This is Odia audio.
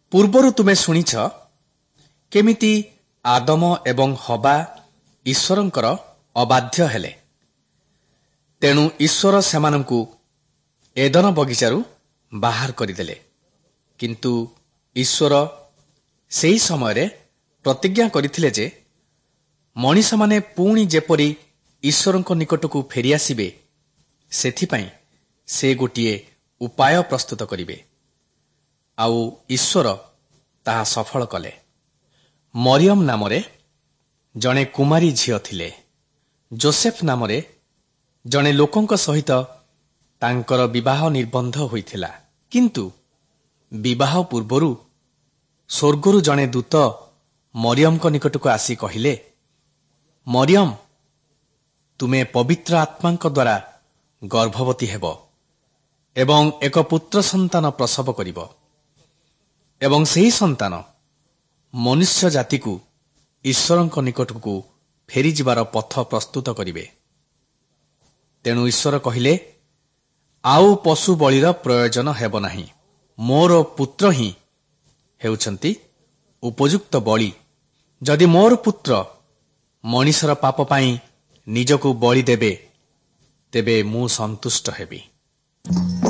ପୂର୍ବରୁ ତୁମେ ଶୁଣିଛ କେମିତି ଆଦମ ଏବଂ ହବା ଈଶ୍ୱରଙ୍କର ଅବାଧ୍ୟ ହେଲେ। ତେଣୁ ଈଶ୍ୱର ସେମାନଙ୍କୁ ଏଦନ ବଗିଚାରୁ ବାହାର କରିଦେଲେ। କିନ୍ତୁ ଈଶ୍ୱର ସେହି ସମୟରେ ପ୍ରତିଜ୍ଞା କରିଥିଲେ ଯେ ମଣିଷମାନେ ପୁଣି ଯେପରି ଈଶ୍ୱରଙ୍କ ନିକଟକୁ ଫେରିଆସିବେ, ସେଥିପାଇଁ ସେ ଗୋଟିଏ ଉପାୟ ପ୍ରସ୍ତୁତ କରିବେ। ଆଉ ଈଶ୍ୱର ତାହା ସଫଳ କଲେ। ମରିୟମ ନାମରେ ଜଣେ କୁମାରୀ ଝିଅ ଥିଲେ। ଯୋସେଫ ନାମରେ ଜଣେ ଲୋକଙ୍କ ସହିତ ତାଙ୍କର ବିବାହ ନିର୍ବନ୍ଧ ହୋଇଥିଲା। କିନ୍ତୁ ବିବାହ ପୂର୍ବରୁ ସ୍ୱର୍ଗରୁ ଜଣେ ଦୂତ ମରିୟମଙ୍କ ନିକଟକୁ ଆସି କହିଲେ, ମରିୟମ, ତୁମେ ପବିତ୍ର ଆତ୍ମାଙ୍କ ଦ୍ୱାରା ଗର୍ଭବତୀ ହେବ ଏବଂ ଏକ ପୁତ୍ର ସନ୍ତାନ ପ୍ରସବ କରିବ ଏବଂ ସେହି ସନ୍ତାନ ମନୁଷ୍ୟ ଜାତିକୁ ଈଶ୍ୱରଙ୍କ ନିକଟକୁ ଫେରିଯିବାର ପଥ ପ୍ରସ୍ତୁତ କରିବେ। ତେଣୁ ଈଶ୍ୱର କହିଲେ, ଆଉ ପଶୁ ବଳିର ପ୍ରୟୋଜନ ହେବ ନାହିଁ। ମୋର ପୁତ୍ର ହିଁ ହେଉଛନ୍ତି ଉପଯୁକ୍ତ ବଳି। ଯଦି ମୋର ପୁତ୍ର ମଣିଷର ପାପ ପାଇଁ ନିଜକୁ ବଳି ଦେବେ, ତେବେ ମୁଁ ସନ୍ତୁଷ୍ଟ ହେବି।